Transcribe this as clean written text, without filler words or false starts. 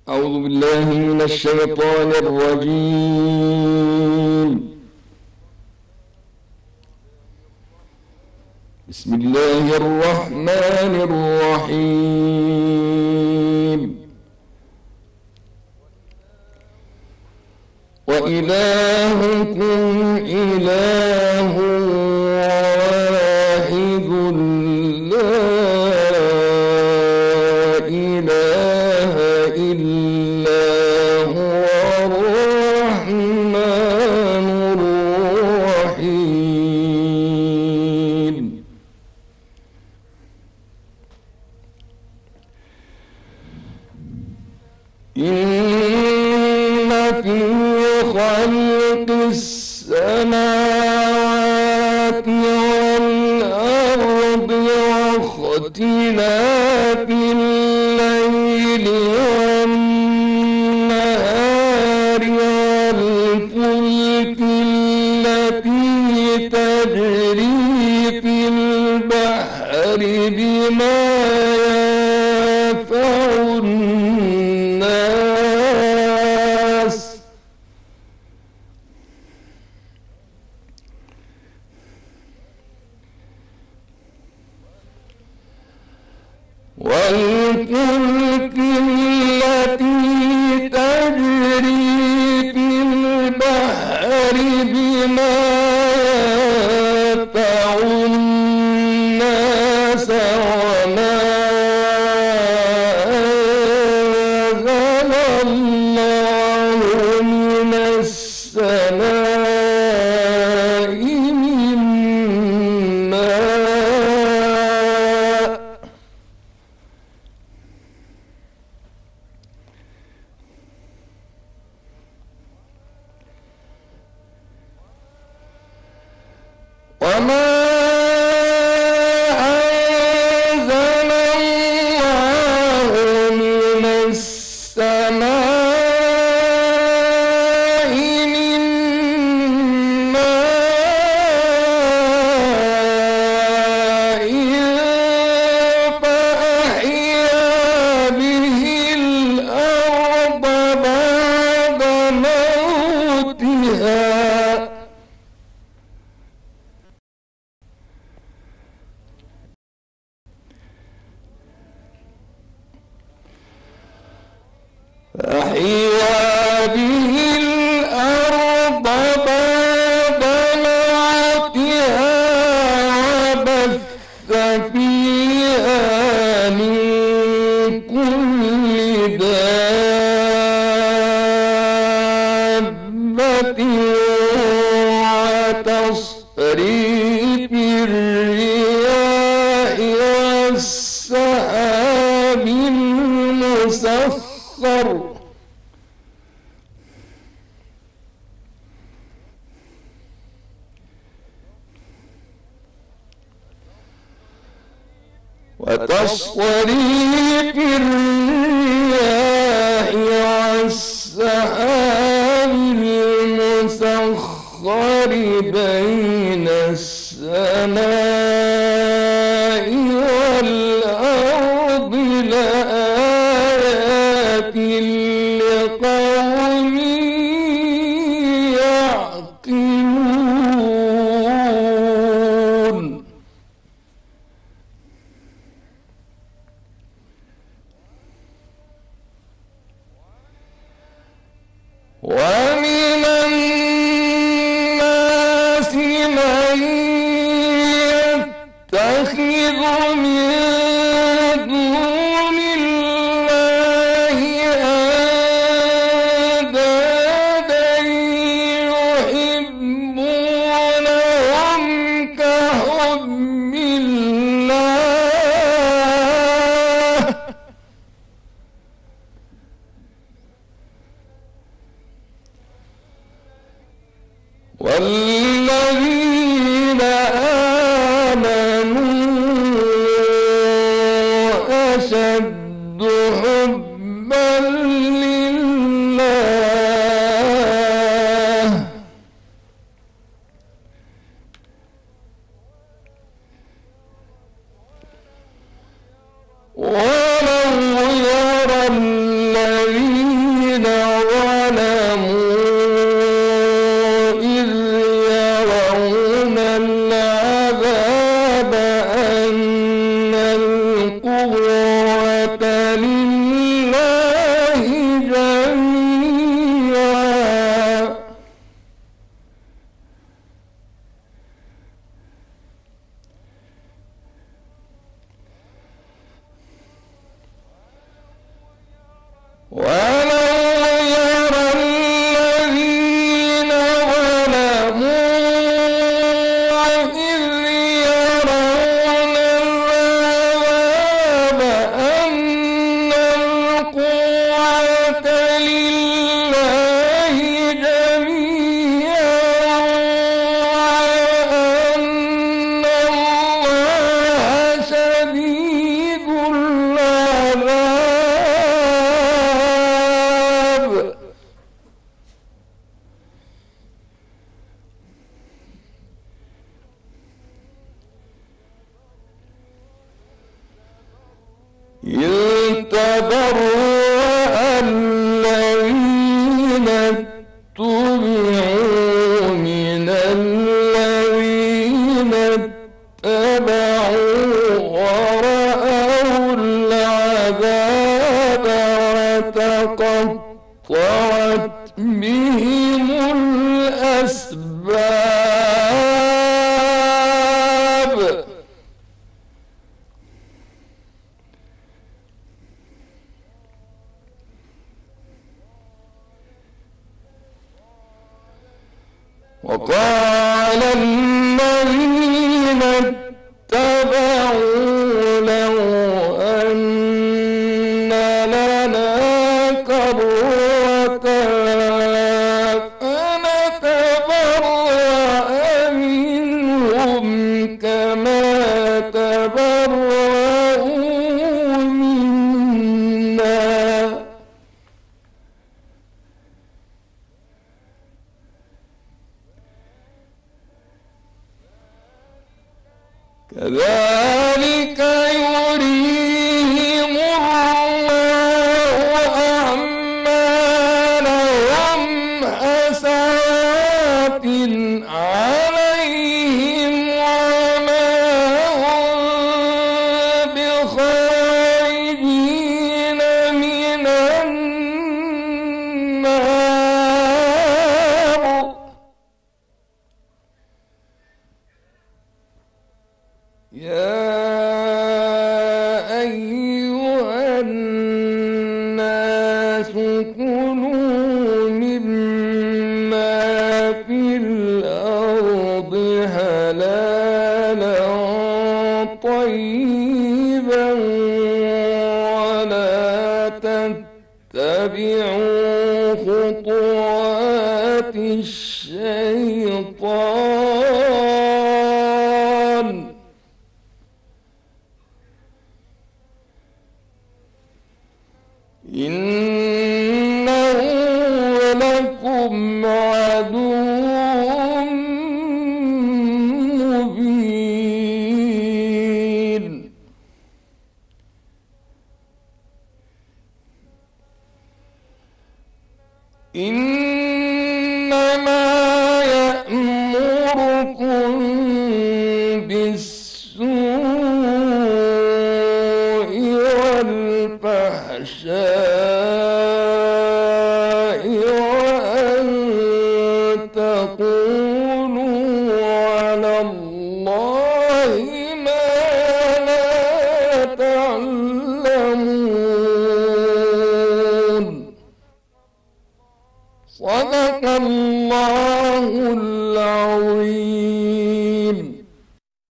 أعوذ بالله من الشيطان الرجيم. بسم الله الرحمن الرحيم. وإلهكم إله واحد لا إله إلا هو الرحمن الرحيم. إن في خلق السماوات والأرض واختلاف الليل والنهار والفلك التي تجري في البحر بما ينفع الناس والفلك التي تجري في البحر بما ينفع الناس وما أنزل الله من السماء من ماء وما أنزل الله من السماء من ماء فأحيا به الأرض بعد موتها فأحيا به الأرض بعد موتها وبث فيها من كل دابة وتصريف الرياح والسحاب المسخر وتصريف الرياح والسحاب المسخر بين السماء والأرض لآيات لقوم يعقلون. ومن الناس من يتخذ من دون الله أندادا يحبونهم كحب الله والذين آمنوا أشد حبا لله ولو يرى الذين ولو يرى الذين ظلموا إذ يرون العذاب أن القوة لله جميعا وأن الله شديد العذاب. إذ تبرأ الذين اتبعوا من الذين اتبعوا ورأوا العذاب وتقطعت بهم الأسباب. وقال الذين اتبعوا لو أن لنا كرة فنتبرأ منهم كما تبرأوا منا. كذلك يريهم الله أعمالهم حسرات عليهم وما هم بخارجين من النار. يا أيها الناس كلوا مما في الأرض حلالا طيبا ولا تتبعوا خطوات الشيطان إنه لكم عدو مبين. إنما يأمركم بالسوء والفحشاء وأن تقولوا على الله ما لا تعلمون. صدق الله العظيم.